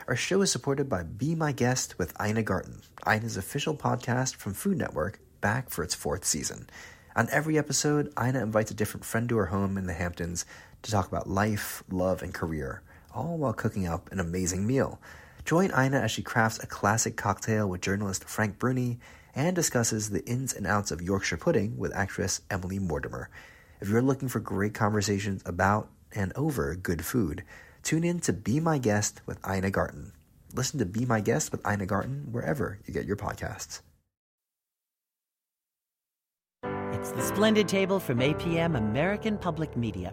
Our show is supported by Be My Guest with Ina Garten, Ina's official podcast from Food Network, back for its 4th season. On every episode, Ina invites a different friend to her home in the Hamptons to talk about life, love, and career, all while cooking up an amazing meal. Join Ina as she crafts a classic cocktail with journalist Frank Bruni and discusses the ins and outs of Yorkshire pudding with actress Emily Mortimer. If you're looking for great conversations about and over good food, tune in to Be My Guest with Ina Garten. Listen to Be My Guest with Ina Garten wherever you get your podcasts. It's the Splendid Table from APM American Public Media.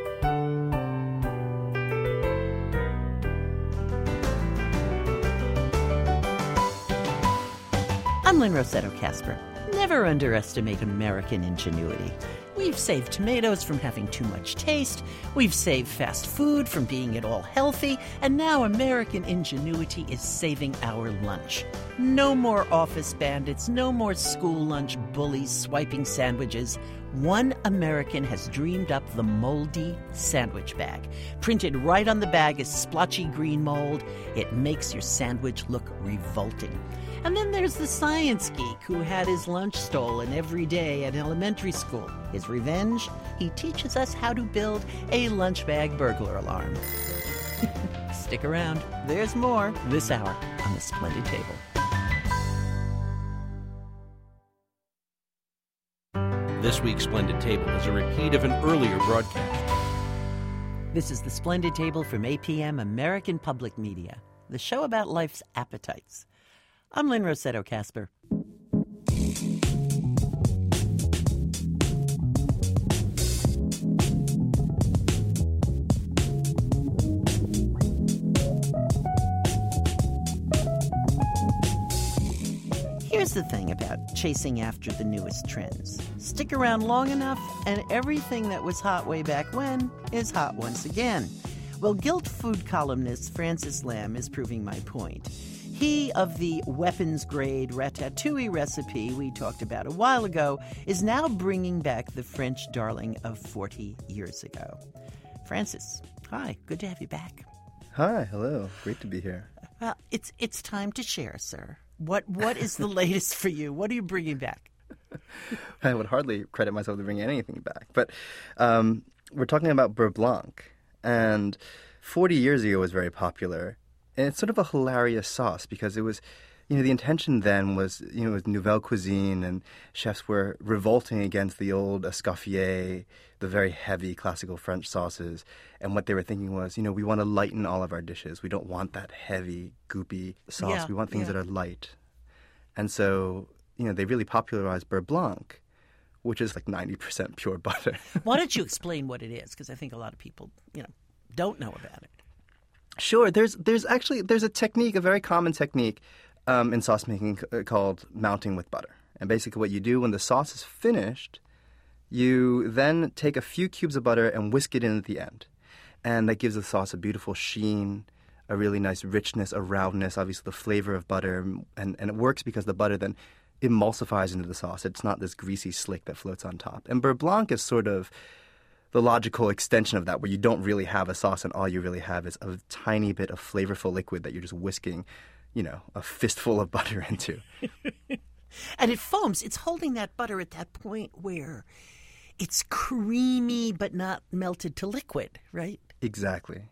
I'm Lynn Rossetto Kasper. Never underestimate American ingenuity. We've saved tomatoes from having too much taste, we've saved fast food from being at all healthy, and now American ingenuity is saving our lunch. No more office bandits, no more school lunch bullies swiping sandwiches. One American has dreamed up the moldy sandwich bag. Printed right on the bag is splotchy green mold. It makes your sandwich look revolting. And then there's the science geek who had his lunch stolen every day at elementary school. His revenge? He teaches us how to build a lunch bag burglar alarm. Stick around. There's more this hour on The Splendid Table. This week's Splendid Table is a repeat of an earlier broadcast. This is The Splendid Table from APM American Public Media, the show about life's appetites. I'm Lynn Rossetto Kasper. Here's the thing about chasing after the newest trends. Stick around long enough, and everything that was hot way back when is hot once again. Well, Guilt food columnist Francis Lam is proving my point. He of the weapons-grade ratatouille recipe we talked about a while ago is now bringing back the French darling of 40 years ago. Francis, hi, good to have you back. Hi, hello, great to be here. Well, it's time to share, sir. What is the latest for you? What are you bringing back? I would hardly credit myself to bring anything back, but we're talking about Beurre Blanc, and 40 years ago was very popular. And it's sort of a hilarious sauce because it was, the intention then was, it was nouvelle cuisine, and chefs were revolting against the old escoffier, the very heavy classical French sauces. And what they were thinking was, we want to lighten all of our dishes. We don't want that heavy, goopy sauce. Yeah, we want things that are light. And so, they really popularized Beurre Blanc, which is like 90% pure butter. Why don't you explain what it is? Because I think a lot of people, don't know about it. Sure. There's a technique, a very common technique in sauce making called mounting with butter. And basically what you do when the sauce is finished, you then take a few cubes of butter and whisk it in at the end. And that gives the sauce a beautiful sheen, a really nice richness, a roundness, obviously the flavor of butter. And it works because the butter then emulsifies into the sauce. It's not this greasy slick that floats on top. And Beurre Blanc is sort of the logical extension of that, where you don't really have a sauce and all you really have is a tiny bit of flavorful liquid that you're just whisking, a fistful of butter into. And it foams. It's holding that butter at that point where it's creamy but not melted to liquid, right? Exactly.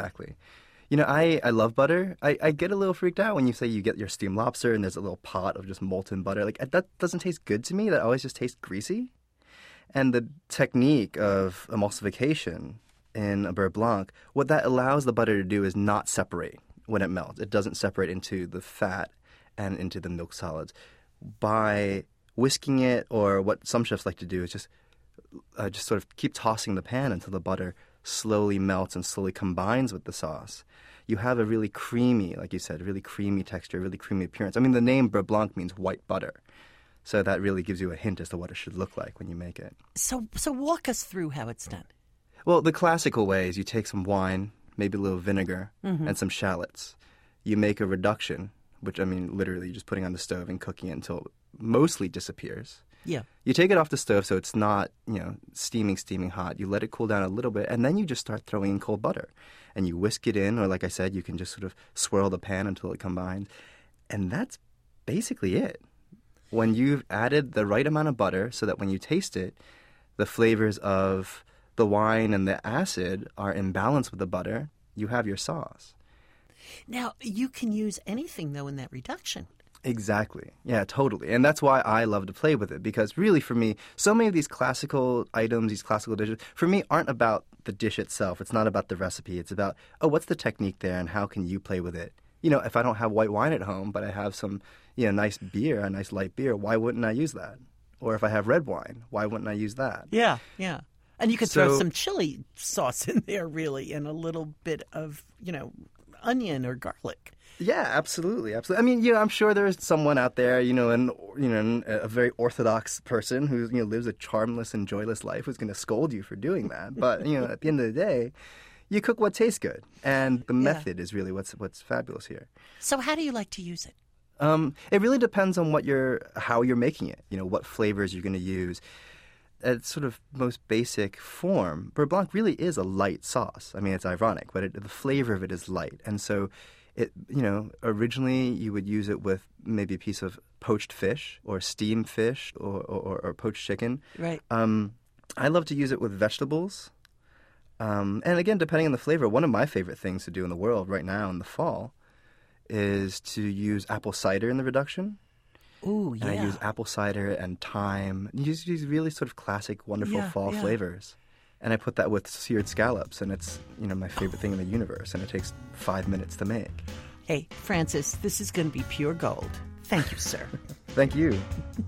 I love butter. I get a little freaked out when you say you get your steamed lobster and there's a little pot of just molten butter. Like, that doesn't taste good to me. That always just tastes greasy. And the technique of emulsification in a Beurre Blanc, what that allows the butter to do is not separate when it melts. It doesn't separate into the fat and into the milk solids. By whisking it, or what some chefs like to do is just sort of keep tossing the pan until the butter slowly melts and slowly combines with the sauce. You have a really creamy, like you said, really creamy texture, really creamy appearance. I mean, the name Beurre Blanc means white butter. So that really gives you a hint as to what it should look like when you make it. So walk us through how it's done. Well, the classical way is you take some wine, maybe a little vinegar, and some shallots. You make a reduction, which, literally just putting on the stove and cooking it until it mostly disappears. Yeah. You take it off the stove so it's not, steaming hot. You let it cool down a little bit, and then you just start throwing in cold butter. And you whisk it in, or like I said, you can just sort of swirl the pan until it combines. And that's basically it. When you've added the right amount of butter so that when you taste it, the flavors of the wine and the acid are in balance with the butter, you have your sauce. Now, you can use anything, though, in that reduction. Exactly. Yeah, totally. And that's why I love to play with it, because really for me, so many of these classical items, these classical dishes, for me aren't about the dish itself. It's not about the recipe. It's about, what's the technique there and how can you play with it? If I don't have white wine at home, but I have some, nice beer, a nice light beer, why wouldn't I use that? Or if I have red wine, why wouldn't I use that? Yeah. And you could throw some chili sauce in there, really, and a little bit of, onion or garlic. Yeah, absolutely. I mean, I'm sure there's someone out there, a very orthodox person who, lives a charmless and joyless life who's going to scold you for doing that. But, at the end of the day, you cook what tastes good. And the method is really what's fabulous here. So how do you like to use it? It really depends on how you're making it, what flavors you're going to use. At sort of most basic form, Beurre Blanc really is a light sauce. I mean, it's ironic, but the flavor of it is light. And so it, originally you would use it with maybe a piece of poached fish or steamed fish or poached chicken. Right. I love to use it with vegetables. And again, depending on the flavor, one of my favorite things to do in the world right now in the fall is to use apple cider in the reduction. Ooh, yeah. And I use apple cider and thyme. Use these really sort of classic, wonderful fall flavors. And I put that with seared scallops, and it's, my favorite thing in the universe, and it takes 5 minutes to make. Hey, Francis, this is going to be pure gold. Thank you, sir. Thank you.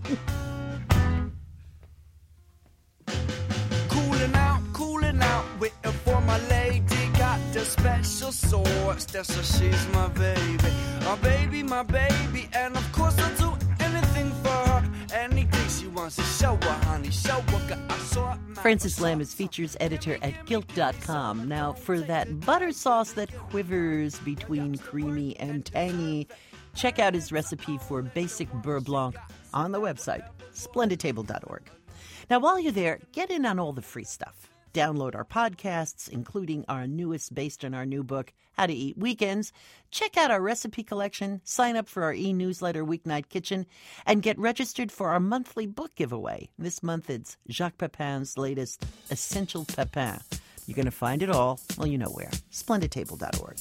Cooling out, waiting for my lady. Got the special sauce, that's why she's my baby, my baby. And of course I'll do anything for her, anything she wants to show her, honey, show her. I saw Francis Lam is features editor at Gilt.com. Now, for that butter sauce that quivers between creamy and tangy, check out his recipe for basic Beurre Blanc on the website, splendidtable.org. Now, while you're there, get in on all the free stuff. Download our podcasts, including our newest based on our new book, How to Eat Weekends. Check out our recipe collection, sign up for our e-newsletter, Weeknight Kitchen, and get registered for our monthly book giveaway. This month it's Jacques Pepin's latest, Essential Pepin. You're going to find it all, well, you know where, splendidtable.org.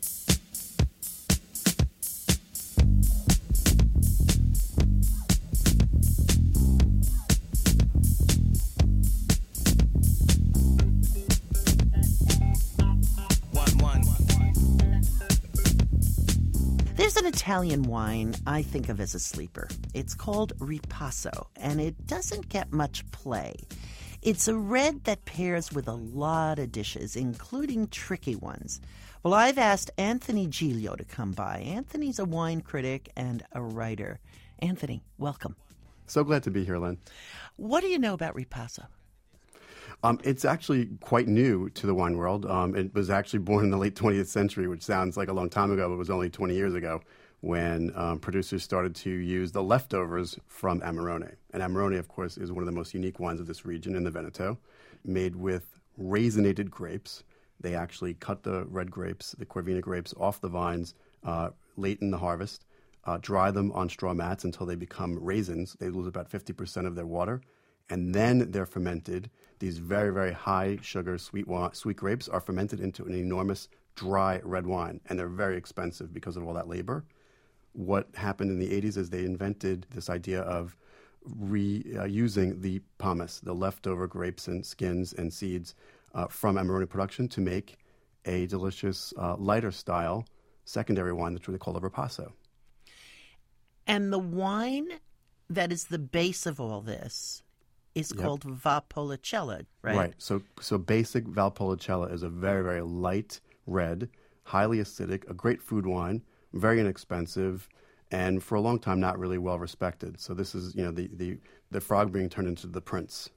There's an Italian wine I think of as a sleeper. It's called Ripasso, and it doesn't get much play. It's a red that pairs with a lot of dishes, including tricky ones. Well, I've asked Anthony Giglio to come by. Anthony's a wine critic and a writer. Anthony, welcome. So glad to be here, Len. What do you know about Ripasso? It's actually quite new to the wine world. It was actually born in the late 20th century, which sounds like a long time ago, but it was only 20 years ago when producers started to use the leftovers from Amarone. And Amarone, of course, is one of the most unique wines of this region in the Veneto, made with raisinated grapes. They actually cut the red grapes, the Corvina grapes, off the vines late in the harvest, dry them on straw mats until they become raisins. They lose about 50% of their water, and then they're fermented. These very, very high sugar sweet grapes are fermented into an enormous dry red wine, and they're very expensive because of all that labor. What happened in the 80s is they invented this idea of reusing the pomace, the leftover grapes and skins and seeds from Amarone production to make a delicious, lighter style secondary wine that's really called a Ripasso. And the wine that is the base of all this is called Valpolicella, right? Right. So basic Valpolicella is a very, very light red, highly acidic, a great food wine, very inexpensive, and for a long time not really well respected. So this is, the frog being turned into the prince.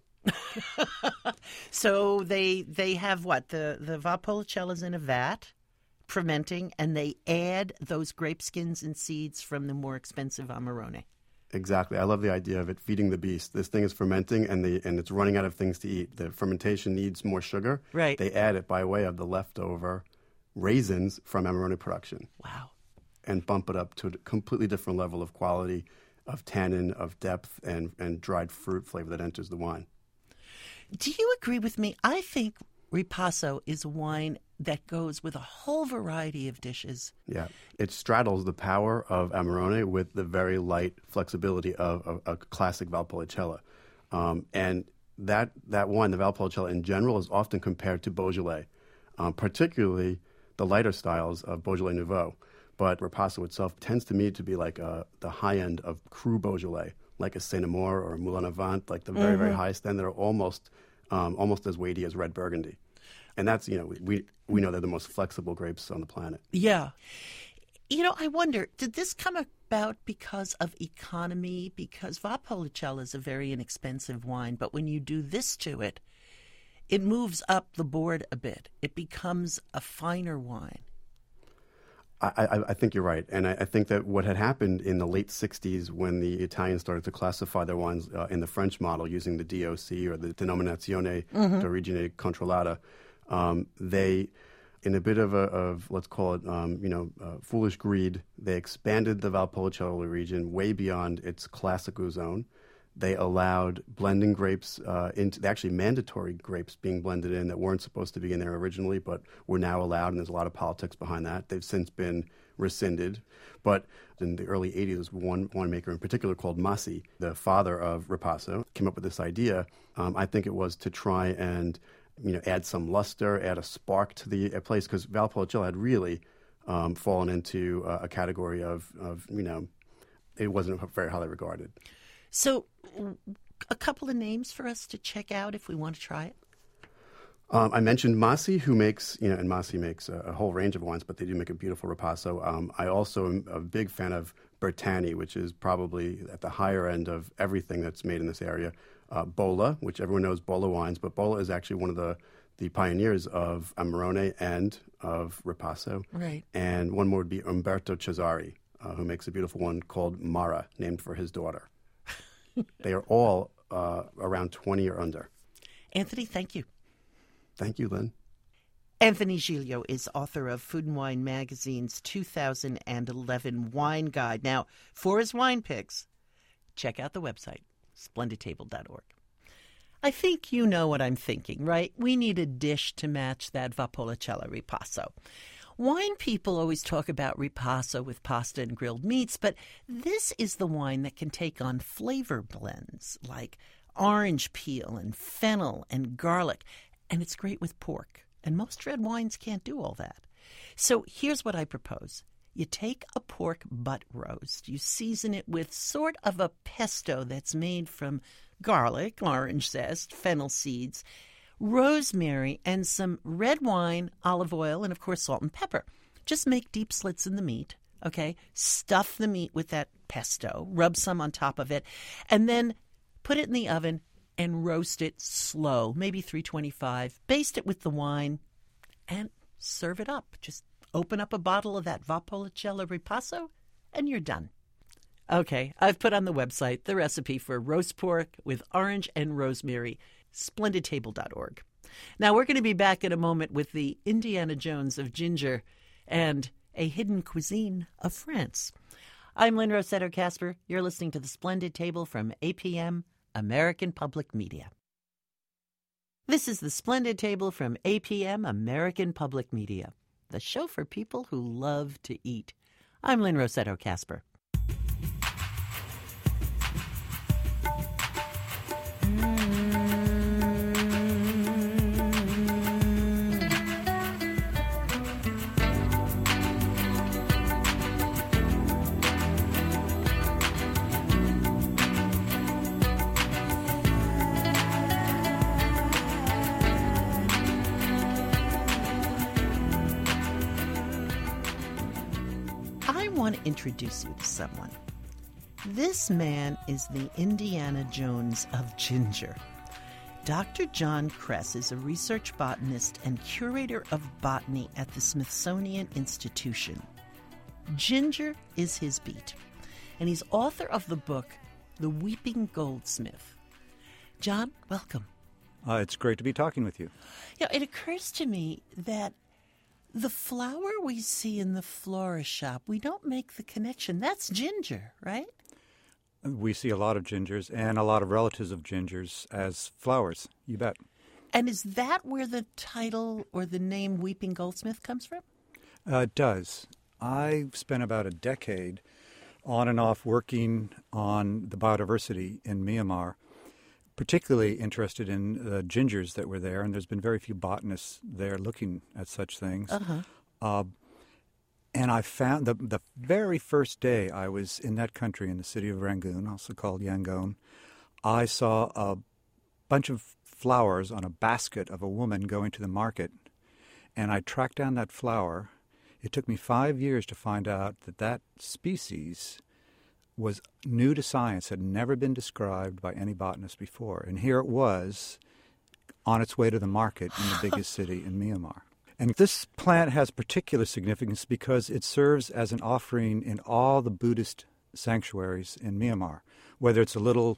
So they have what? The Valpolicella's in a vat, fermenting, and they add those grape skins and seeds from the more expensive Amarone. Exactly. I love the idea of it feeding the beast. This thing is fermenting and it's running out of things to eat. The fermentation needs more sugar. Right. They add it by way of the leftover raisins from Amarone production. Wow. And bump it up to a completely different level of quality, of tannin, of depth, and dried fruit flavor that enters the wine. Do you agree with me? I think Ripasso is a wine that goes with a whole variety of dishes. Yeah, it straddles the power of Amarone with the very light flexibility of a classic Valpolicella. And that wine, the Valpolicella in general, is often compared to Beaujolais, particularly the lighter styles of Beaujolais Nouveau. But Ripasso itself tends to me to be like the high end of Cru Beaujolais, like a Saint-Amour or a Moulin Avant, like the very, very highest end that are almost as weighty as red Burgundy. And that's, we know they're the most flexible grapes on the planet. Yeah. I wonder, did this come about because of economy? Because Valpolicella is a very inexpensive wine, but when you do this to it, it moves up the board a bit. It becomes a finer wine. I think you're right. And I think that what had happened in the late 60s when the Italians started to classify their wines in the French model using the DOC or the Denominazione d'Origine Controllata, they, in a bit of let's call it, foolish greed, they expanded the Valpolicella region way beyond its classical zone. They allowed blending grapes actually mandatory grapes being blended in that weren't supposed to be in there originally, but were now allowed, and there's a lot of politics behind that. They've since been rescinded. But in the early 80s, there was one winemaker in particular called Massi, the father of Ripasso, came up with this idea. I think it was to try and add some luster, add a spark to the place, because Valpolicella had really fallen into a category of it wasn't very highly regarded. So a couple of names for us to check out if we want to try it? I mentioned Massi, who makes, and Massi makes a whole range of wines, but they do make a beautiful Ripasso. I also am a big fan of Bertani, which is probably at the higher end of everything that's made in this area. Bolla, which everyone knows Bolla wines, but Bolla is actually one of the pioneers of Amarone and of Ripasso. Right. And one more would be Umberto Cesari, who makes a beautiful one called Mara, named for his daughter. They are all around 20 or under. Anthony, thank you. Thank you, Lynn. Anthony Giglio is author of Food and Wine Magazine's 2011 Wine Guide. Now, for his wine picks, check out the website, splendidtable.org. I think you know what I'm thinking, right? We need a dish to match that Valpolicella Ripasso. Wine people always talk about Ripasso with pasta and grilled meats, but this is the wine that can take on flavor blends like orange peel and fennel and garlic, and it's great with pork. And most red wines can't do all that. So here's what I propose. You take a pork butt roast, you season it with sort of a pesto that's made from garlic, orange zest, fennel seeds, rosemary, and some red wine, olive oil, and, of course, salt and pepper. Just make deep slits in the meat, okay? Stuff the meat with that pesto, rub some on top of it, and then put it in the oven and roast it slow, maybe 325. Baste it with the wine and serve it up. Just open up a bottle of that Valpolicella Ripasso, and you're done. Okay, I've put on the website the recipe for roast pork with orange and rosemary, splendidtable.org. Now, we're going to be back in a moment with the Indiana Jones of ginger and a hidden cuisine of France. I'm Lynn Rossetto Kasper. You're listening to The Splendid Table from APM, American Public Media. This is The Splendid Table from APM, American Public Media, the show for people who love to eat. I'm Lynn Rossetto Kasper. Introduce you to someone. This man is the Indiana Jones of ginger. Dr. John Kress is a research botanist and curator of botany at the Smithsonian Institution. Ginger is his beat. and he's author of the book, The Weeping Goldsmith. John, welcome. It's great to be talking with you. Yeah, it occurs to me that the flower we see in the florist shop, we don't make the connection. That's ginger, right? We see a lot of gingers and a lot of relatives of gingers as flowers, you bet. And is that where the title or the name Weeping Goldsmith comes from? It does. I spent about a decade on and off working on the biodiversity in Myanmar, particularly interested in the gingers that were there, and there's been very few botanists there looking at such things. And I found the very first day I was in that country, in the city of Rangoon, also called Yangon, I saw a bunch of flowers on a basket of a woman going to the market, and I tracked down that flower. It took me 5 years to find out that that species was new to science, had never been described by any botanist before. And here it was on its way to the market in the biggest city in Myanmar. And this plant has particular significance because it serves as an offering in all the Buddhist sanctuaries in Myanmar, whether it's a little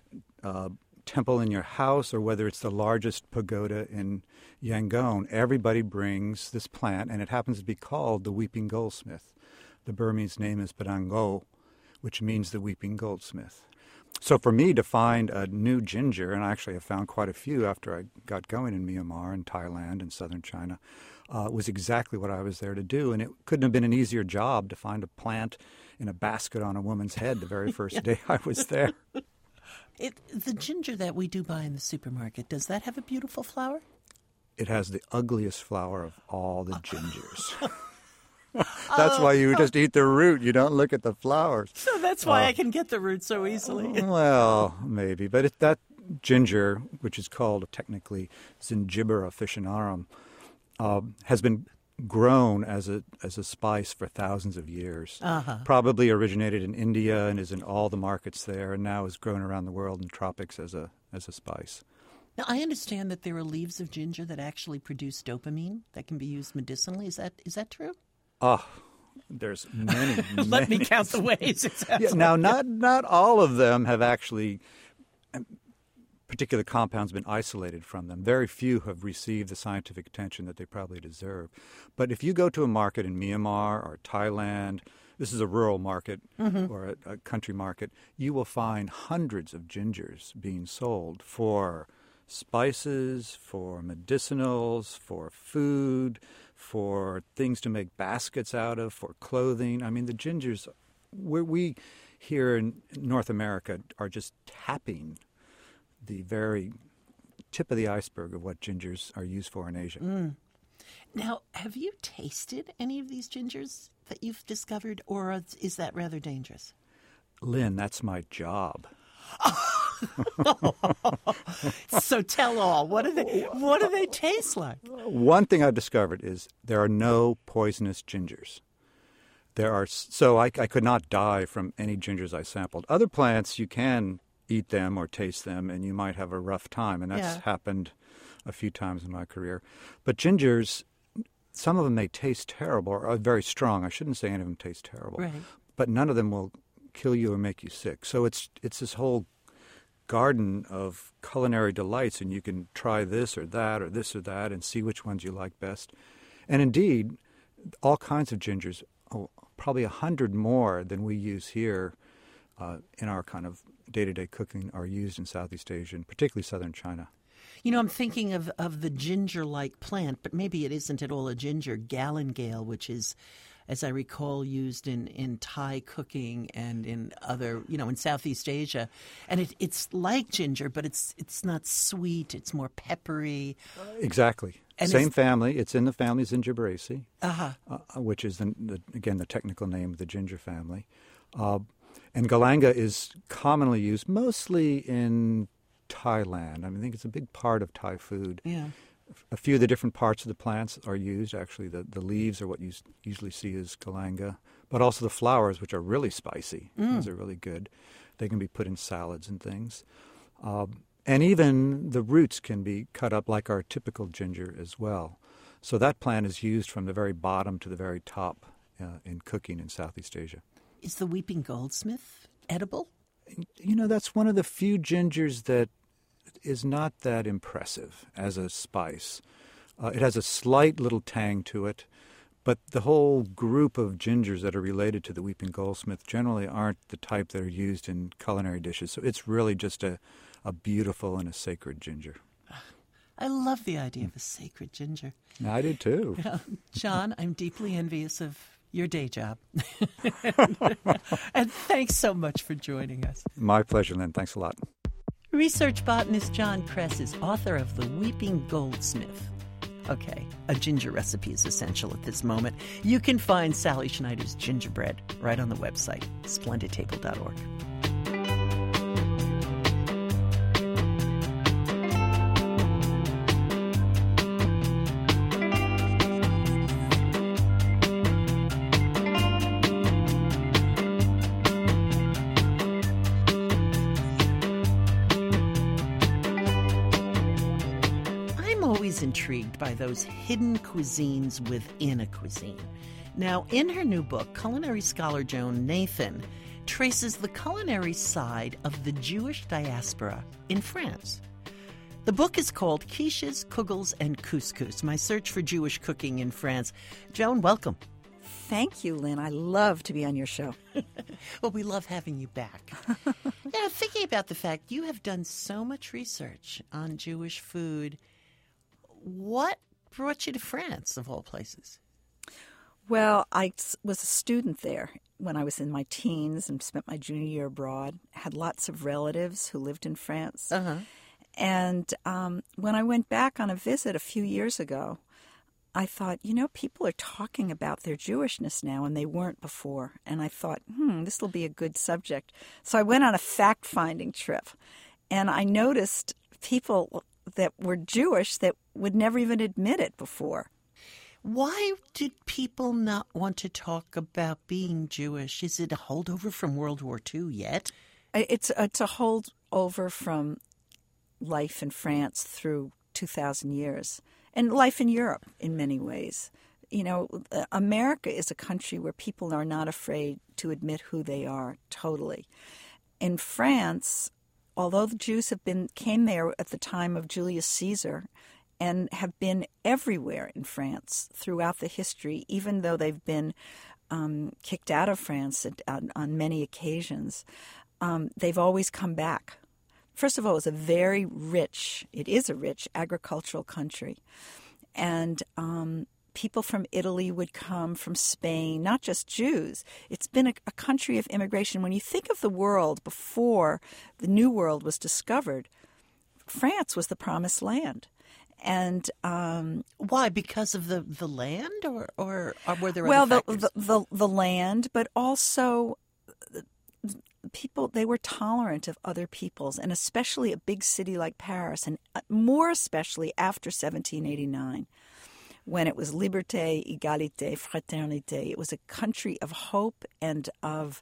temple in your house or whether it's the largest pagoda in Yangon. Everybody brings this plant, and it happens to be called the Weeping Goldsmith. The Burmese name is Padango, which means the Weeping Goldsmith. So for me to find a new ginger, and I actually have found quite a few after I got going in Myanmar and Thailand and southern China, was exactly what I was there to do. And it couldn't have been an easier job to find a plant in a basket on a woman's head the very first day I was there. The ginger that we do buy in the supermarket, does that have a beautiful flower? It has the ugliest flower of all the gingers. That's why you just eat the root. You don't look at the flowers. So that's why I can get the root so easily. Well, maybe. But that ginger, which is called technically Zingiber officinarum, has been grown as a spice for thousands of years. Probably originated in India and is in all the markets there, and now is grown around the world in tropics as a spice. Now, I understand that there are leaves of ginger that actually produce dopamine that can be used medicinally. Is that true? There's many. Let me count the ways. Yeah, now, not all of them have actually particular compounds been isolated from them. Very few have received the scientific attention that they probably deserve. But if you go to a market in Myanmar or Thailand, this is a rural market or a country market, you will find hundreds of gingers being sold for spices, for medicinals, for food, for things to make baskets out of, for clothing. I mean, the gingers, we here in North America are just tapping the very tip of the iceberg of what gingers are used for in Asia. Now, have you tasted any of these gingers that you've discovered, or is that rather dangerous? Lynn, that's my job. So tell all. What do they taste like? One thing I've discovered is there are no poisonous gingers. So I could not die from any gingers I sampled. Other plants, you can eat them or taste them, and you might have a rough time, and that's happened a few times in my career. But gingers, some of them may taste terrible or are very strong. I shouldn't say any of them taste terrible. Right. But none of them will kill you or make you sick. So it's this whole garden of culinary delights, and you can try this or that or this or that and see which ones you like best. And indeed, all kinds of gingers, probably 100 more than we use here in our kind of day-to-day cooking, are used in Southeast Asia, and particularly southern China. You know, I'm thinking of the ginger-like plant, but maybe it isn't at all a ginger, galingale, which is, as I recall, used in Thai cooking and in other, in Southeast Asia. And it's like ginger, but it's not sweet. It's more peppery. Exactly. And same family. It's in the family Zingiberaceae, which is, again, the technical name of the ginger family. And galanga is commonly used mostly in Thailand. I think it's a big part of Thai food. Yeah. A few of the different parts of the plants are used. Actually, the leaves are what you usually see as galanga, but also the flowers, which are really spicy. Those are really good. They can be put in salads and things. And even the roots can be cut up like our typical ginger as well. So that plant is used from the very bottom to the very top in cooking in Southeast Asia. Is the Weeping Goldsmith edible? You know, that's one of the few gingers that is not that impressive as a spice. It has a slight little tang to it, but the whole group of gingers that are related to the Weeping Goldsmith generally aren't the type that are used in culinary dishes. So it's really just a beautiful and a sacred ginger. I love the idea of a sacred ginger. I do too. John, I'm deeply envious of your day job. And thanks so much for joining us. My pleasure, Lynn. Thanks a lot. Research botanist John Kress is author of The Weeping Goldsmith. Okay, a ginger recipe is essential at this moment. You can find Sally Schneider's gingerbread right on the website, splendidtable.org. Intrigued by those hidden cuisines within a cuisine. Now, in her new book, culinary scholar Joan Nathan traces the culinary side of the Jewish diaspora in France. The book is called Quiches, Kugels, and Couscous, My Search for Jewish Cooking in France. Joan, welcome. Thank you, Lynn. I love to be on your show. Well, we love having you back. Now, thinking about the fact you have done so much research on Jewish food, what brought you to France, of all places? Well, I was a student there when I was in my teens and spent my junior year abroad. Had lots of relatives who lived in France. Uh-huh. And when I went back on a visit a few years ago, I thought, people are talking about their Jewishness now, and they weren't before. And I thought, this will be a good subject. So I went on a fact-finding trip, and I noticed people that were Jewish that would never even admit it before. Why did people not want to talk about being Jewish? Is it a holdover from World War II yet? It's a holdover from life in France through 2,000 years, and life in Europe in many ways. America is a country where people are not afraid to admit who they are totally. In France, although the Jews came there at the time of Julius Caesar and have been everywhere in France throughout the history, even though they've been kicked out of France on many occasions, they've always come back. First of all, it is a rich agricultural country. And people from Italy would come, from Spain, not just Jews. It's been a country of immigration. When you think of the world before the New World was discovered, France was the promised land. And why? Because of the land, or were there other factors? the land, but also people. They were tolerant of other peoples, and especially a big city like Paris, and more especially after 1789. When it was liberté, égalité, fraternité. It was a country of hope and of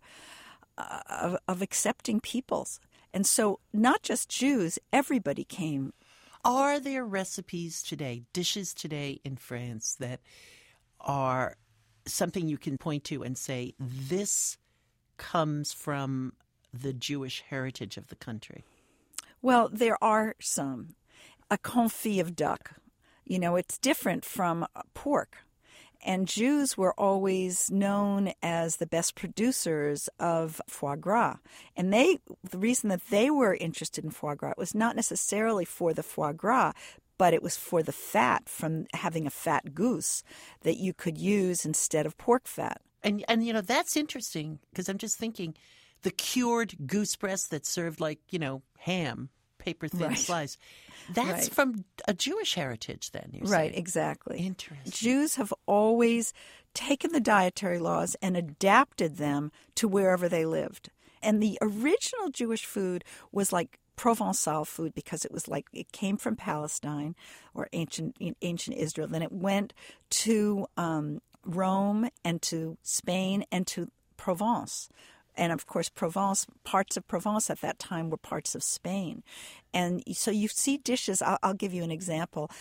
accepting peoples. And so not just Jews, everybody came. Are there recipes today, dishes today in France that are something you can point to and say, this comes from the Jewish heritage of the country? Well, there are some. A confit of duck. It's different from pork. And Jews were always known as the best producers of foie gras. And the reason that they were interested in foie gras was not necessarily for the foie gras, but it was for the fat from having a fat goose that you could use instead of pork fat. And that's interesting, because I'm just thinking the cured goose breast that's served like, ham, paper-thin slice. That's from a Jewish heritage then, you're saying. Right, exactly. Interesting. Jews have always taken the dietary laws and adapted them to wherever they lived. And the original Jewish food was like Provençal food, because it came from Palestine or ancient Israel. Then it went to Rome and to Spain and to Provence. And, of course, parts of Provence at that time were parts of Spain. And so you see dishes. I'll give you an example.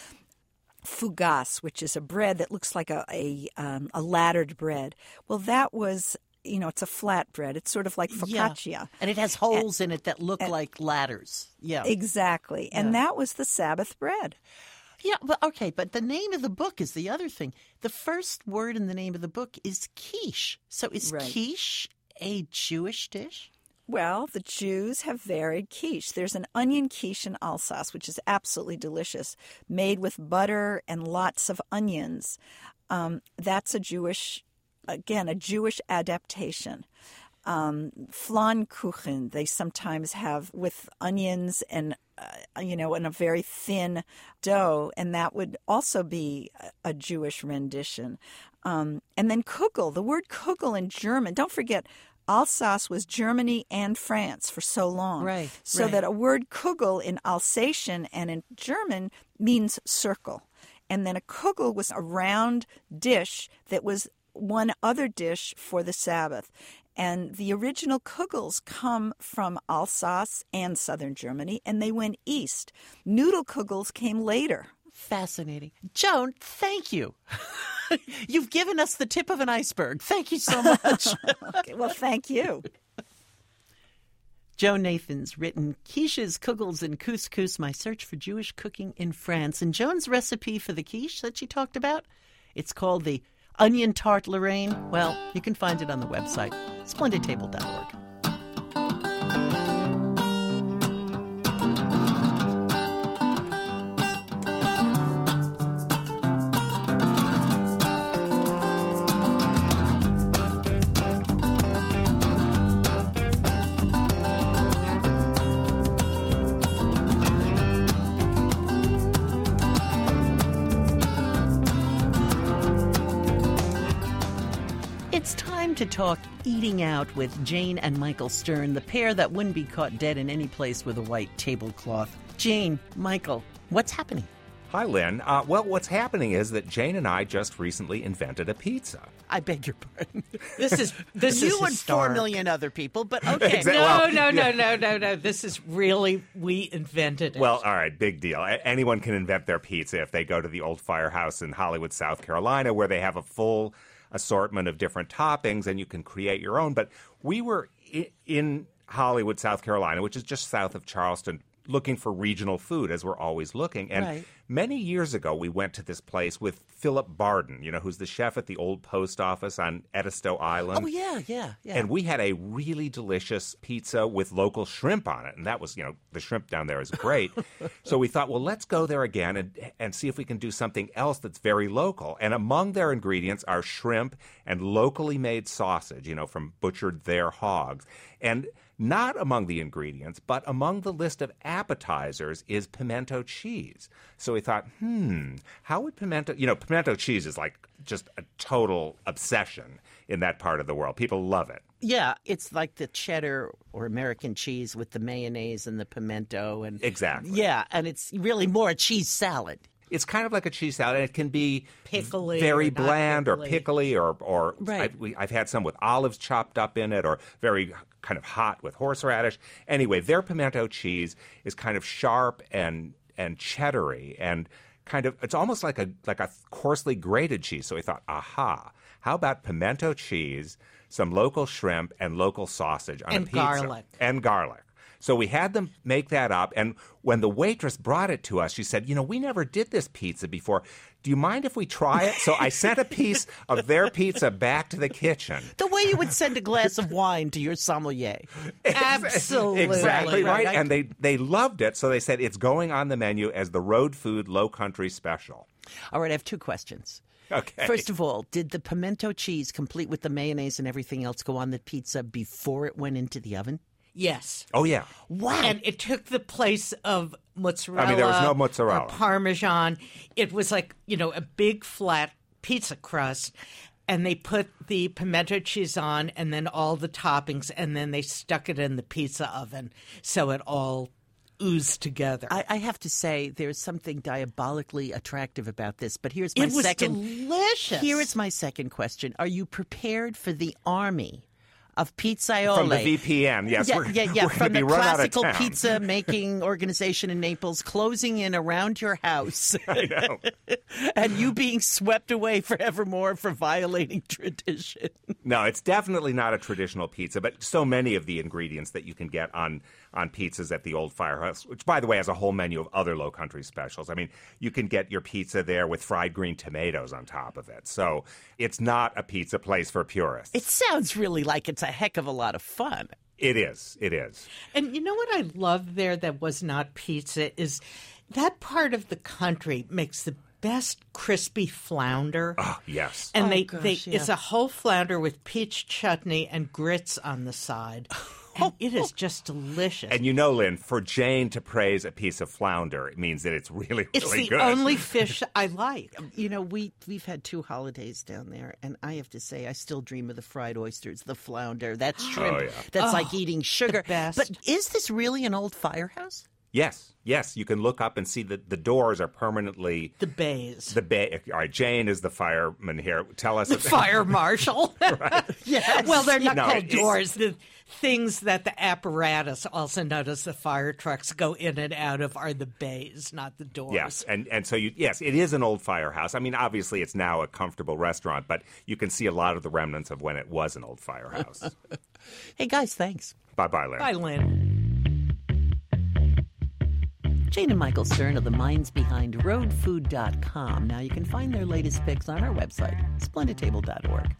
Fougasse, which is a bread that looks like a laddered bread. Well, that was it's a flat bread. It's sort of like focaccia. Yeah. And it has holes in it that look like ladders. Yeah. Exactly. And that was the Sabbath bread. Yeah, but the name of the book is the other thing. The first word in the name of the book is quiche. So is quiche a Jewish dish? Well, the Jews have varied quiche. There's an onion quiche in Alsace, which is absolutely delicious, made with butter and lots of onions. That's a Jewish adaptation. Flammkuchen they sometimes have with onions and and a very thin dough, and that would also be a Jewish rendition. And then Kugel, the word Kugel in German. Don't forget, Alsace was Germany and France for so long. Right. So that a word Kugel in Alsatian and in German means circle. And then a Kugel was a round dish that was one other dish for the Sabbath. And the original Kugels come from Alsace and southern Germany, and they went east. Noodle Kugels came later. Fascinating. Joan, thank you. You've given us the tip of an iceberg. Thank you so much. Okay, well, thank you. Joan Nathan's written Quiches, Kugels, and Couscous, My Search for Jewish Cooking in France. And Joan's recipe for the quiche that she talked about, it's called the Onion Tart Lorraine. Well, you can find it on the website, splendidtable.org. It's time to talk eating out with Jane and Michael Stern, the pair that wouldn't be caught dead in any place with a white tablecloth. Jane, Michael, what's happening? Hi, Lynn. Well, what's happening is that Jane and I just recently invented a pizza. I beg your pardon. This is you and 4 historic. million other people, but okay. No. This is really, we invented it. Well, all right, big deal. Anyone can invent their pizza if they go to the Old Firehouse in Hollywood, South Carolina, where they have a full assortment of different toppings, and you can create your own. But we were in Hollywood, South Carolina, which is just south of Charleston, looking for regional food, as we're always looking. And many years ago, we went to this place with Philip Barden, who's the chef at the old post office on Edisto Island. Oh, yeah. And we had a really delicious pizza with local shrimp on it. And that was, the shrimp down there is great. So we thought, well, let's go there again and see if we can do something else that's very local. And among their ingredients are shrimp and locally made sausage, from butchered there hogs. And not among the ingredients, but among the list of appetizers is pimento cheese. So we thought, how would pimento cheese is like just a total obsession in that part of the world. People love it. Yeah, it's like the cheddar or American cheese with the mayonnaise and the pimento. And exactly. Yeah, and it's really more a cheese salad. It's kind of like a cheese salad, and it can be pickly, very bland or pickly, or right. I've had some with olives chopped up in it, or very kind of hot with horseradish. Anyway, their pimento cheese is kind of sharp and cheddary, and kind of it's almost like a coarsely grated cheese. So we thought, aha, how about pimento cheese, some local shrimp, and local sausage on a pizza? And garlic. So we had them make that up, and when the waitress brought it to us, she said, we never did this pizza before. Do you mind if we try it? So I sent a piece of their pizza back to the kitchen. The way you would send a glass of wine to your sommelier. Absolutely. Exactly right. And they loved it, so they said it's going on the menu as the Road Food Low Country Special. All right, I have 2 questions. Okay. First of all, did the pimento cheese, complete with the mayonnaise and everything else, go on the pizza before it went into the oven? Yes. Oh, yeah. Wow. And it took the place of mozzarella. I mean, there was no mozzarella. Or Parmesan. It was like, a big flat pizza crust. And they put the pimento cheese on and then all the toppings. And then they stuck it in the pizza oven. So it all oozed together. I have to say, there's something diabolically attractive about this. But here's my second. It was delicious. Here is my second question. Are you prepared for the army of Pizzaiole. From the VPN, yes. We're From gonna be the run out of classical town. pizza making organization in Naples closing in around your house. I know. And you being swept away forevermore for violating tradition. No, it's definitely not a traditional pizza, but so many of the ingredients that you can get on pizzas at the Old Firehouse, which, by the way, has a whole menu of other Low Country specials. I mean, you can get your pizza there with fried green tomatoes on top of it. So it's not a pizza place for purists. It sounds really like it's a heck of a lot of fun. It is. It is. And you know what I love there that was not pizza is that part of the country makes the best crispy flounder. Oh, yes. And gosh, yeah. it's a whole flounder with peach chutney and grits on the side. And it is just delicious. And you know, Lynn, for Jane to praise a piece of flounder, it means that it's really, It's really the good. only fish I like. You know, we've had 2 holidays down there, and I have to say, I still dream of the fried oysters, the flounder, that shrimp. Oh, yeah. That's like eating sugar. best. But is this really an old firehouse? Yes. You can look up and see that the doors are permanently The bays. All right, Jane is the fireman here. Tell us. The fire marshal. Yes. Well, they're not No, called it's- doors. The things that the apparatus, also known as the fire trucks, go in and out of are the bays, not the doors. Yes, and so yes, it is an old firehouse. I mean, obviously, it's now a comfortable restaurant, but you can see a lot of the remnants of when it was an old firehouse. Hey, guys, thanks. Bye, Lynn. Bye, Lynn. Jane and Michael Stern of the minds behind roadfood.com. Now you can find their latest picks on our website, splendidtable.org.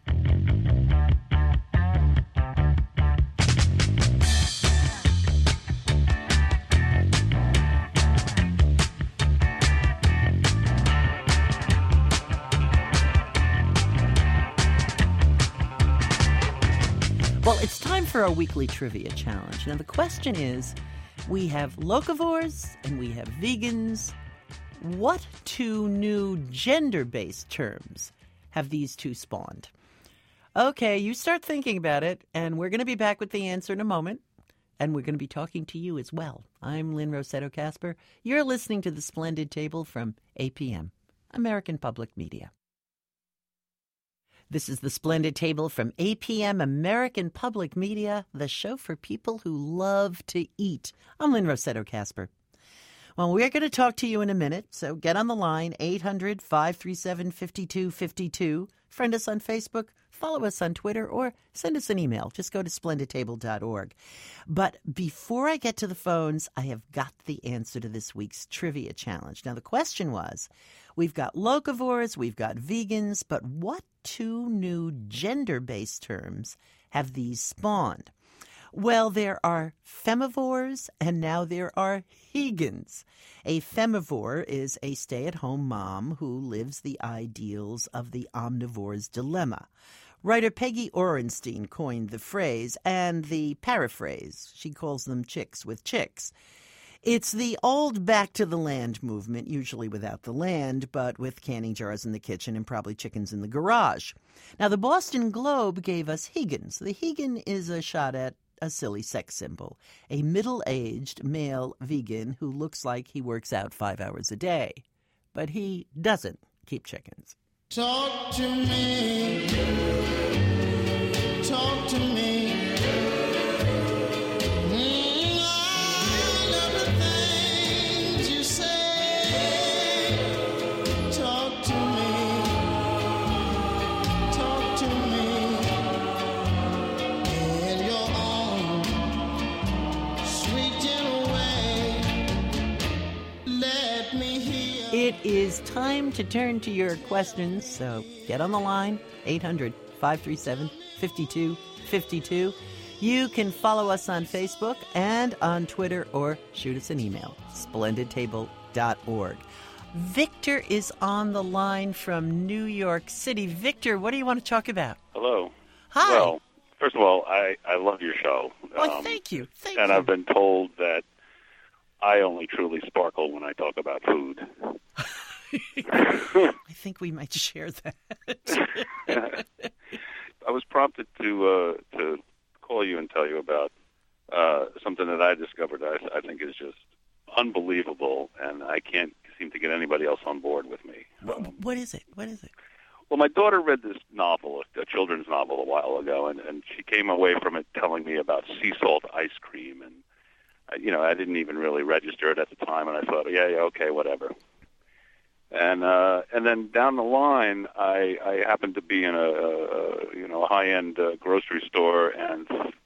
Well, it's time for our weekly trivia challenge. Now the question is, we have locavores and we have vegans. What 2 new gender-based terms have these 2 spawned? Okay, you start thinking about it, and we're going to be back with the answer in a moment. And we're going to be talking to you as well. I'm Lynn Rossetto Kasper. You're listening to The Splendid Table from APM, American Public Media. This is The Splendid Table from APM, American Public Media, the show for people who love to eat. I'm Lynn Rossetto Kasper. Well, we're going to talk to you in a minute, so get on the line, 800-537-5252. Friend us on Facebook, follow us on Twitter, or send us an email. Just go to splendidtable.org. But before I get to the phones, I have got the answer to this week's trivia challenge. Now, the question was, we've got locavores, we've got vegans, but what 2 new gender-based terms have these spawned? Well, there are femivores, and now there are hegans. A femivore is a stay-at-home mom who lives the ideals of the omnivore's dilemma. Writer Peggy Orenstein coined the phrase and the paraphrase. She calls them chicks with chicks. It's the old back to the land movement, usually without the land, but with canning jars in the kitchen and probably chickens in the garage. Now, the Boston Globe gave us hegans. The hegan is a shot at a silly sex symbol, a middle-aged male vegan who looks like he works out 5 hours a day. But he doesn't keep chickens. Talk to me. Talk to me. I love the things you say. Talk to me. Talk to me. In your own sweet gentle way. Let me hear. It is time to turn to your questions, so get on the line, 800-537-5252. You can follow us on Facebook and on Twitter or shoot us an email, splendidtable.org. Victor is on the line from New York City. Victor, what do you want to talk about? Hello. Hi. Well, first of all, I love your show. Well, thank you. Thank and you. I've been told that I only truly sparkle when I talk about food. I think we might share that. I was prompted to call you and tell you about something that I discovered I think is just unbelievable, and I can't seem to get anybody else on board with me. What is it? What is it? Well, my daughter read this novel, a children's novel, a while ago, and she came away from it telling me about sea salt ice cream, and I didn't even really register it at the time, and I thought, yeah, okay, whatever. And then down the line, I happened to be in a high-end grocery store, and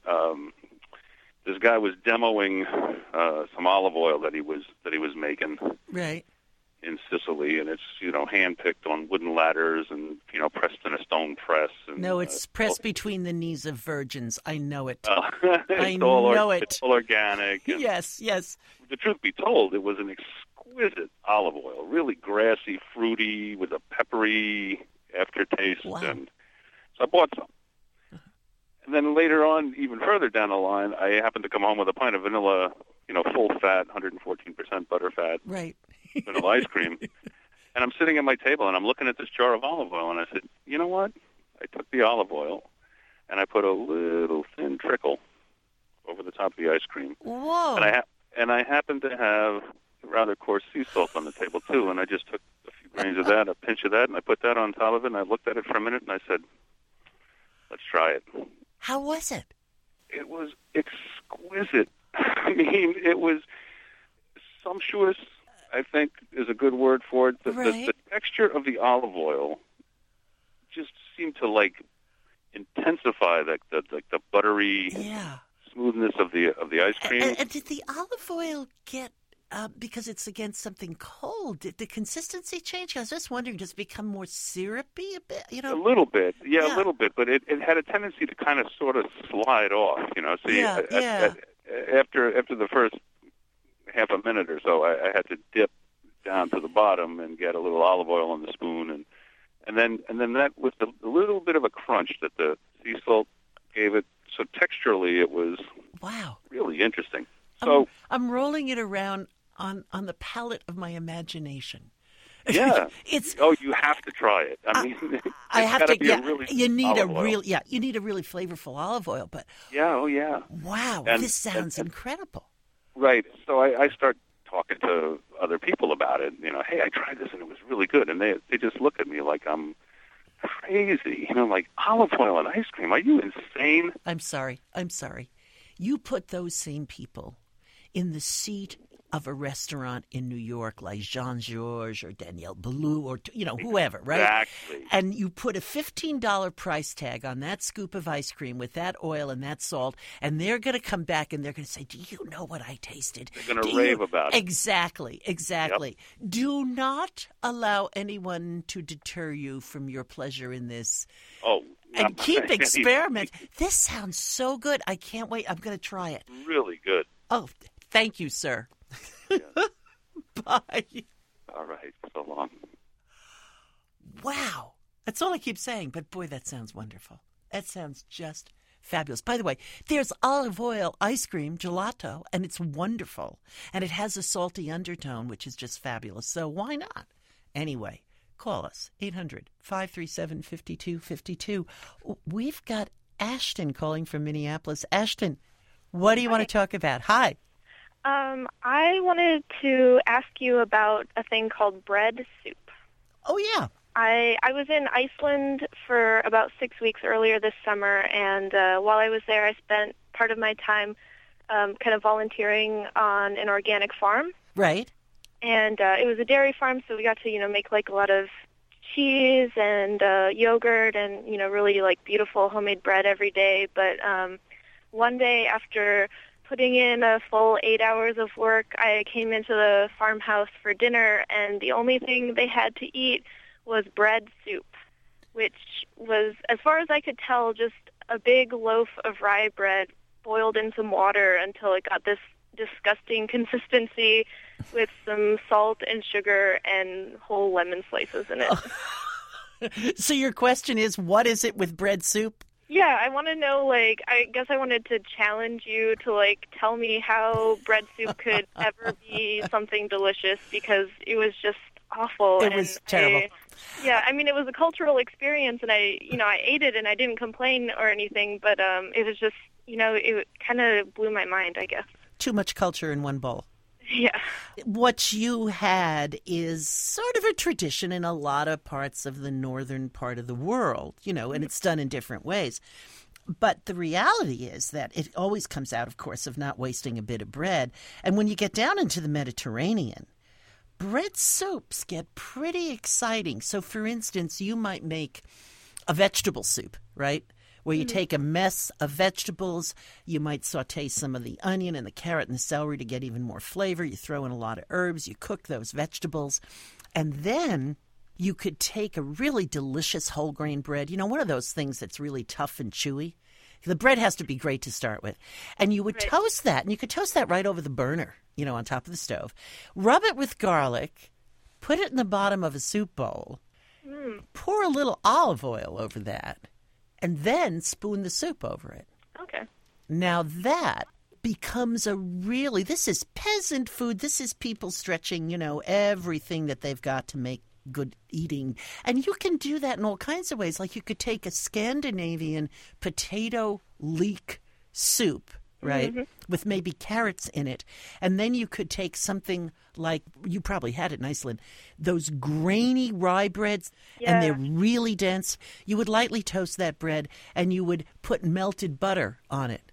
this guy was demoing some olive oil that he was making. Right. In Sicily, and it's hand-picked on wooden ladders and pressed in a stone press. And, no, it's pressed between the knees of virgins. I know it. I know it. It's all organic. And yes. The truth be told, it was an exquisite olive oil, really grassy, fruity, with a peppery aftertaste. Wow. And so I bought some. And then later on, even further down the line, I happened to come home with a pint of vanilla, full fat, 114% butter fat. Right. Vanilla ice cream. And I'm sitting at my table, and I'm looking at this jar of olive oil, and I said, you know what? I took the olive oil, and I put a little thin trickle over the top of the ice cream. Whoa. And I happened to have rather coarse sea salt on the table, too, and I just took a few grains of that, a pinch of that, and I put that on top of it, and I looked at it for a minute, and I said, let's try it. How was it? It was exquisite. I mean, it was sumptuous, I think is a good word for it. The texture of the olive oil just seemed to intensify the buttery smoothness of the ice cream. And did the olive oil get because it's against something cold? Did the consistency change? I was just wondering, does it become more syrupy a bit? A little bit, a little bit, but it had a tendency to kind of sort of slide off. So after the first half a minute or so, I had to dip down to the bottom and get a little olive oil on the spoon, and then that with a little bit of a crunch that the sea salt gave it. So texturally, it was really interesting. So I'm rolling it around on the palette of my imagination. Yeah, you have to try it. I mean, I have to. You need a really flavorful olive oil. But wow, and this sounds incredible. Right. So I start talking to other people about it. Hey, I tried this and it was really good, and they just look at me like I'm crazy. Like olive oil and ice cream. Are you insane? I'm sorry. You put those same people in the seat of a restaurant in New York like Jean-Georges or Daniel Boulou or, whoever, right? Exactly. And you put a $15 price tag on that scoop of ice cream with that oil and that salt, and they're going to come back and they're going to say, do you know what I tasted? They're going to rave about it. Exactly. Yep. Do not allow anyone to deter you from your pleasure in this. Oh, and keep experimenting. This sounds so good. I can't wait. I'm going to try it. Really good. Oh, thank you, sir. Yeah. Bye. All right. So long. Wow. That's all I keep saying, but boy, that sounds wonderful. That sounds just fabulous. By the way, there's olive oil ice cream gelato, and it's wonderful. And it has a salty undertone, which is just fabulous. So why not? Anyway, call us, 800-537-5252. We've got Ashton calling from Minneapolis. Ashton, what do you want to talk about? Hi. I wanted to ask you about a thing called bread soup. Oh, yeah. I was in Iceland for about 6 weeks earlier this summer, and while I was there, I spent part of my time kind of volunteering on an organic farm. Right. And it was a dairy farm, so we got to, make like a lot of cheese and yogurt and, really like beautiful homemade bread every day. But one day after putting in a full 8 hours of work, I came into the farmhouse for dinner, and the only thing they had to eat was bread soup, which was, as far as I could tell, just a big loaf of rye bread boiled in some water until it got this disgusting consistency with some salt and sugar and whole lemon slices in it. So your question is, what is it with bread soup? Yeah, I want to know, I guess I wanted to challenge you to, tell me how bread soup could ever be something delicious, because it was just awful. It was terrible. It was a cultural experience, and I ate it, and I didn't complain or anything, but it was just, it kind of blew my mind, I guess. Too much culture in one bowl. Yeah. What you had is sort of a tradition in a lot of parts of the northern part of the world, and it's done in different ways. But the reality is that it always comes out, of course, of not wasting a bit of bread. And when you get down into the Mediterranean, bread soups get pretty exciting. So, for instance, you might make a vegetable soup, right? Where you take a mess of vegetables, you might saute some of the onion and the carrot and the celery to get even more flavor. You throw in a lot of herbs, you cook those vegetables, and then you could take a really delicious whole grain bread, one of those things that's really tough and chewy. The bread has to be great to start with. And you would toast that, and you could toast that right over the burner, on top of the stove. Rub it with garlic, put it in the bottom of a soup bowl, pour a little olive oil over that, and then spoon the soup over it. Okay. Now that becomes this is peasant food. This is people stretching, everything that they've got to make good eating. And you can do that in all kinds of ways. Like you could take a Scandinavian potato leek soup, right, with maybe carrots in it. And then you could take something like, you probably had it in Iceland, those grainy rye breads, and they're really dense. You would lightly toast that bread, and you would put melted butter on it,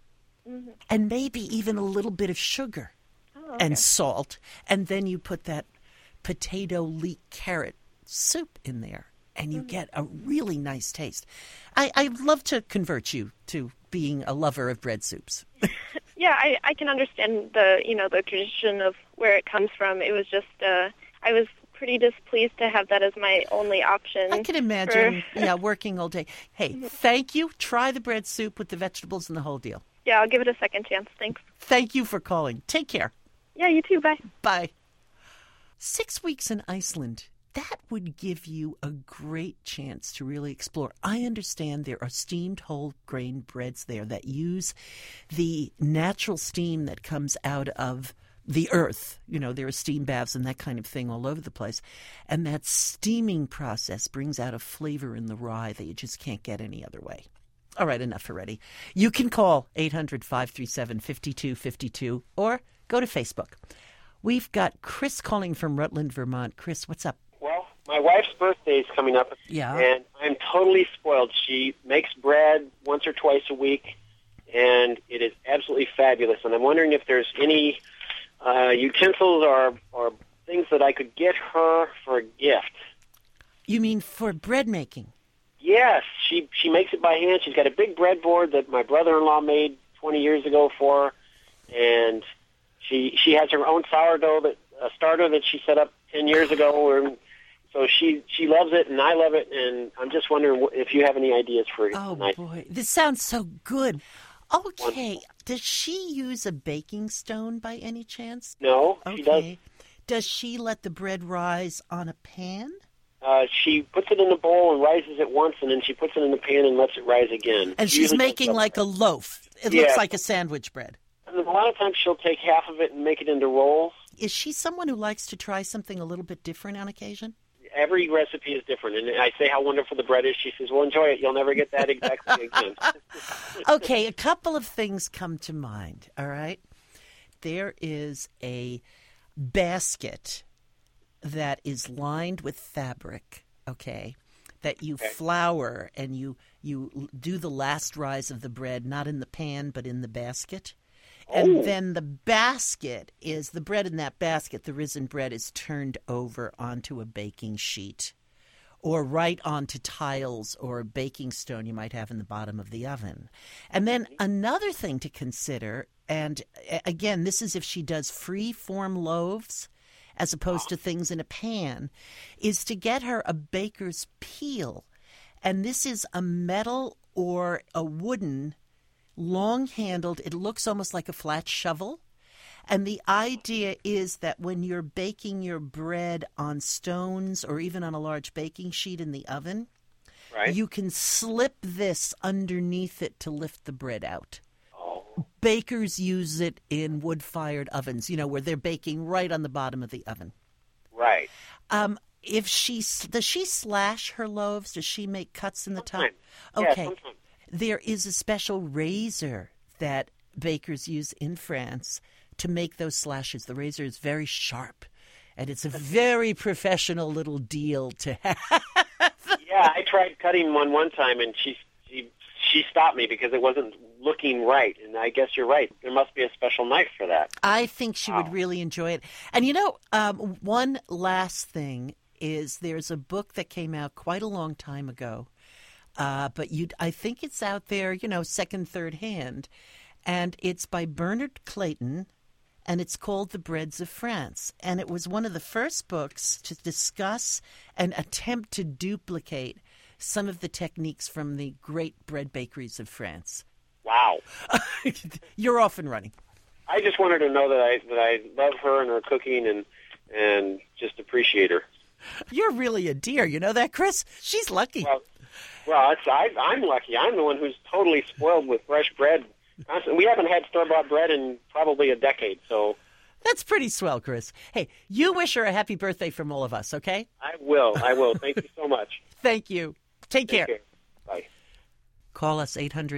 and maybe even a little bit of sugar and salt. And then you put that potato leek carrot soup in there, and you get a really nice taste. I'd love to convert you to being a lover of bread soups. Yeah, I can understand the tradition of where it comes from. It was just I was pretty displeased to have that as my only option. I can imagine, working all day. Hey, thank you. Try the bread soup with the vegetables and the whole deal. Yeah, I'll give it a second chance. Thanks. Thank you for calling. Take care. Yeah, you too. Bye. Bye. 6 weeks in Iceland. That would give you a great chance to really explore. I understand there are steamed whole grain breads there that use the natural steam that comes out of the earth. There are steam baths and that kind of thing all over the place. And that steaming process brings out a flavor in the rye that you just can't get any other way. All right, enough already. You can call 800-537-5252 or go to Facebook. We've got Chris calling from Rutland, Vermont. Chris, what's up? Well, my wife's birthday is coming up, and I'm totally spoiled. She makes bread once or twice a week, and it is absolutely fabulous. And I'm wondering if there's any utensils or things that I could get her for a gift. You mean for bread making? Yes, she makes it by hand. She's got a big breadboard that my brother-in-law made 20 years ago for her, and she has her own sourdough starter that she set up 10 years ago. So she loves it, and I love it, and I'm just wondering if you have any ideas for it. Oh, boy. This sounds so good. Okay. Does she use a baking stone by any chance? No, she doesn't. Does she let the bread rise on a pan? She puts it in a bowl and rises it once, and then she puts it in the pan and lets it rise again. And she's making like a loaf. It looks like a sandwich bread. And a lot of times she'll take half of it and make it into rolls. Is she someone who likes to try something a little bit different on occasion? Every recipe is different. And I say how wonderful the bread is. She says, well, enjoy it. You'll never get that exactly again. Okay, a couple of things come to mind, all right? There is a basket that is lined with fabric, okay, that you flour and you do the last rise of the bread, not in the pan, but in the basket. And then the basket is, the bread in that basket, the risen bread, is turned over onto a baking sheet or right onto tiles or a baking stone you might have in the bottom of the oven. And then another thing to consider, and again, this is if she does free-form loaves as opposed to things in a pan, is to get her a baker's peel. And this is a metal or a wooden long-handled, it looks almost like a flat shovel. And the idea is that when you're baking your bread on stones or even on a large baking sheet in the oven, you can slip this underneath it to lift the bread out. Bakers use it in wood-fired ovens, where they're baking right on the bottom of the oven. Right. Does she slash her loaves? Does she make cuts in the top? Okay. Yeah, there is a special razor that bakers use in France to make those slashes. The razor is very sharp, and it's a very professional little deal to have. Yeah, I tried cutting one time, and she stopped me because it wasn't looking right. And I guess you're right. There must be a special knife for that. I think she would really enjoy it. And one last thing is there's a book that came out quite a long time ago, but I think it's out there, second, third hand, and it's by Bernard Clayton, and it's called The Breads of France. And it was one of the first books to discuss and attempt to duplicate some of the techniques from the great bread bakeries of France. Wow. You're off and running. I just wanted to know that I love her and her cooking and just appreciate her. You're really a dear. You know that, Chris? She's lucky. Well, I'm lucky. I'm the one who's totally spoiled with fresh bread. We haven't had store-bought bread in probably a decade, so... That's pretty swell, Chris. Hey, you wish her a happy birthday from all of us, okay? I will. Thank you so much. Thank you. Take care. Bye. Call us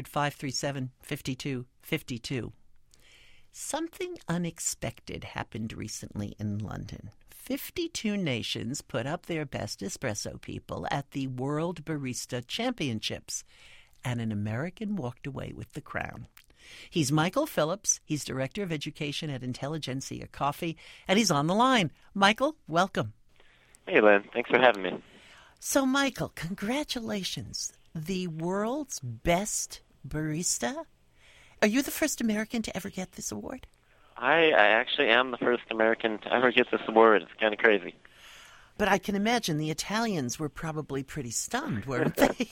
800-537-5252. Something unexpected happened recently in London. 52 nations put up their best espresso people at the World Barista Championships, and an American walked away with the crown. He's Michael Phillips. He's Director of Education at Intelligentsia Coffee, and he's on the line. Michael, welcome. Hey, Lynn. Thanks for having me. So, Michael, congratulations. The world's best barista? Are you the first American to ever get this award? I actually am the first American to ever get this award. It's kind of crazy. But I can imagine the Italians were probably pretty stunned, weren't they?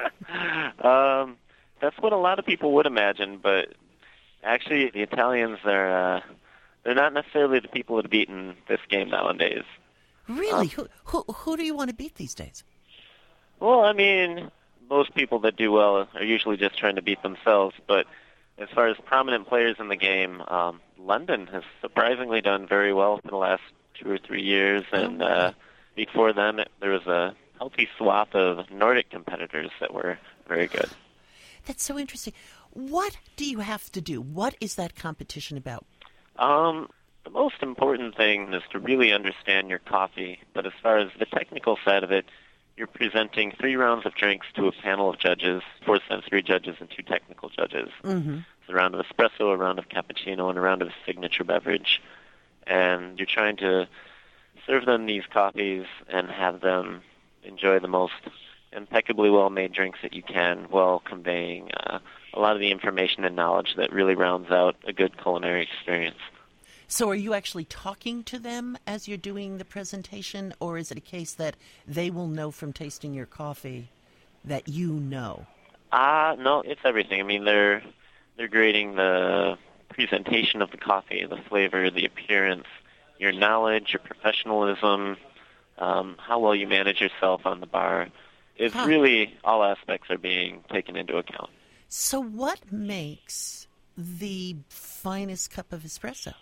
That's what a lot of people would imagine, but actually the Italians they're not necessarily the people that have beaten this game nowadays. Really? Who do you want to beat these days? Well, I mean, most people that do well are usually just trying to beat themselves, but as far as prominent players in the game, London has surprisingly done very well for the last 2 or 3 years, and before them there was a healthy swath of Nordic competitors that were very good. That's so interesting. What do you have to do? What is that competition about? The most important thing is to really understand your coffee, but as far as the technical side of it, you're presenting 3 rounds of drinks to a panel of judges, 4 sensory judges and 2 technical judges. Mm-hmm. It's a round of espresso, a round of cappuccino, and a round of a signature beverage. And you're trying to serve them these coffees and have them enjoy the most impeccably well-made drinks that you can, while conveying a lot of the information and knowledge that really rounds out a good culinary experience. So are you actually talking to them as you're doing the presentation, or is it a case that they will know from tasting your coffee that you know? No, it's everything. I mean, they're grading the presentation of the coffee, the flavor, the appearance, your knowledge, your professionalism, how well you manage yourself on the bar. It's really all aspects are being taken into account. So what makes the finest cup of espresso?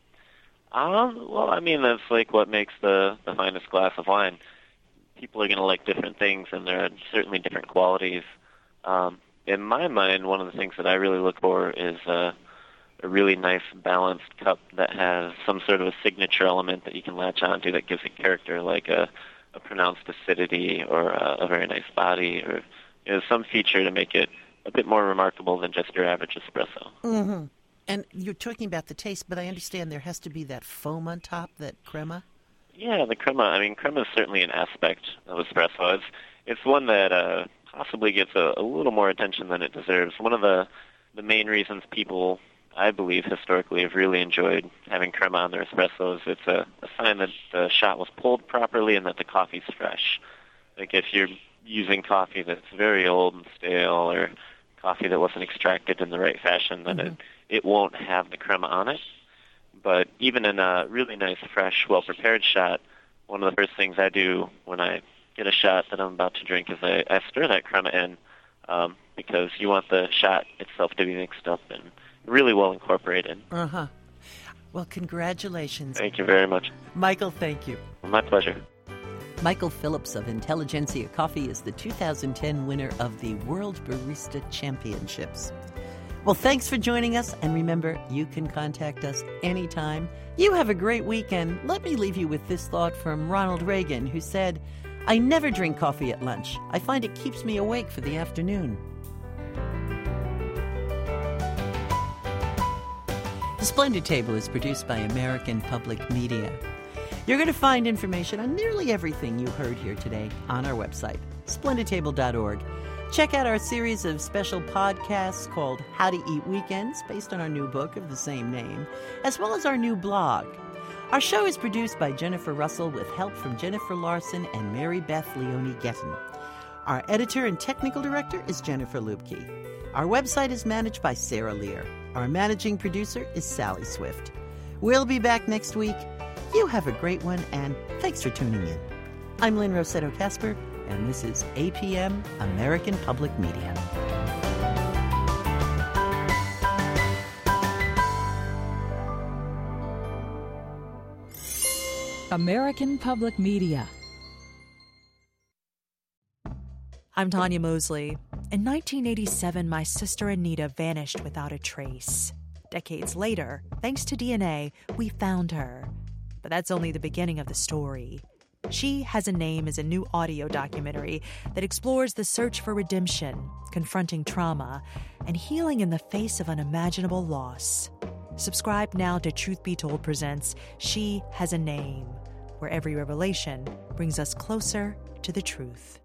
Well, I mean, that's like what makes the finest glass of wine. People are going to like different things, and there are certainly different qualities. In my mind, one of the things that I really look for is a really nice, balanced cup that has some sort of a signature element that you can latch onto that gives it character, like a pronounced acidity or a very nice body, or some feature to make it a bit more remarkable than just your average espresso. Mm-hmm. And you're talking about the taste, but I understand there has to be that foam on top, that crema? Yeah, the crema. I mean, crema is certainly an aspect of espresso. It's one that possibly gets a little more attention than it deserves. One of the main reasons people, I believe, historically have really enjoyed having crema on their espressos, it's a sign that the shot was pulled properly and that the coffee's fresh. Like if you're using coffee that's very old and stale, or coffee that wasn't extracted in the right fashion, then it won't have the crema on it. But even in a really nice, fresh, well-prepared shot, one of the first things I do when I get a shot that I'm about to drink is I stir that crema in, because you want the shot itself to be mixed up and really well incorporated. Uh-huh. Well, congratulations. Thank you very much. Michael, thank you. My pleasure. Michael Phillips of Intelligentsia Coffee is the 2010 winner of the World Barista Championships. Well, thanks for joining us, and remember, you can contact us anytime. You have a great weekend. Let me leave you with this thought from Ronald Reagan, who said, "I never drink coffee at lunch. I find it keeps me awake for the afternoon." The Splendid Table is produced by American Public Media. You're going to find information on nearly everything you heard here today on our website, splendidtable.org. Check out our series of special podcasts called How to Eat Weekends, based on our new book of the same name, as well as our new blog. Our show is produced by Jennifer Russell with help from Jennifer Larson and Mary Beth Leone Gettin. Our editor and technical director is Jennifer Lubke. Our website is managed by Sarah Lear. Our managing producer is Sally Swift. We'll be back next week. You have a great one, and thanks for tuning in. I'm Lynn Rossetto Kasper, and this is APM, American Public Media. American Public Media. I'm Tanya Mosley. In 1987, my sister Anita vanished without a trace. Decades later, thanks to DNA, we found her. But that's only the beginning of the story. She Has a Name is a new audio documentary that explores the search for redemption, confronting trauma, and healing in the face of unimaginable loss. Subscribe now to Truth Be Told presents She Has a Name, where every revelation brings us closer to the truth.